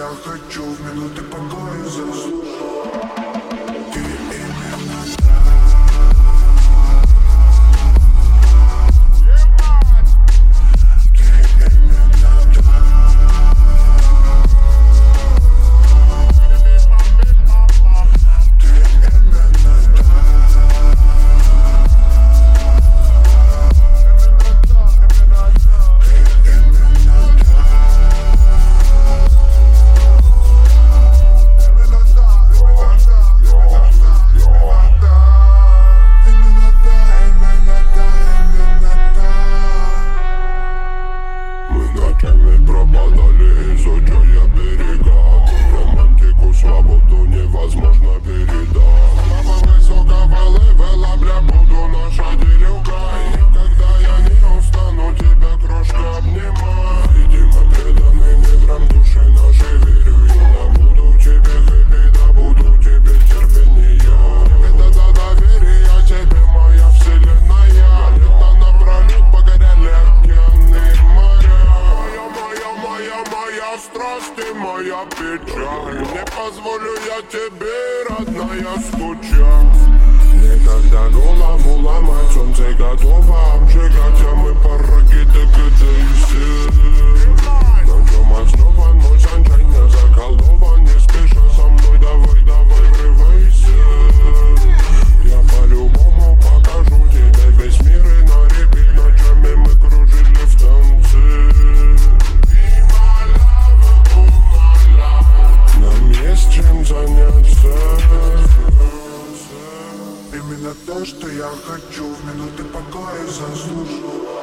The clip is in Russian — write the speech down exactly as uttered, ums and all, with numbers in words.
я хочу в минуты покоя заслужить. Ты именно пропадали, изучая берега. Романтику, свободу невозможно передать. Папа высокого левела, бля, буду наша делюка. И никогда я не устану тебя, крошка, обнимать. Видимо, преданный метрам души нашей верю. Я буду тебе хэппи, да буду тебе терпение. Это до доверия тебе, моя вселенная. Лето напролет покоряли океаны и моря. Моя, моя страсть и моя печаль. Не позволю я тебе, родная, скучать. Никогда голову ломать, солнце готово обжигать, а мы пороги догадайся. Ночью основан мой санчай, не заколдован, не спеша со мной, давай, давай, врывайся. Я по-любому покажу тебе весь мир и на репит ночами мы кружили в танце. Есть чем заняться. Именно то, что я хочу в минуты покоя заслужить.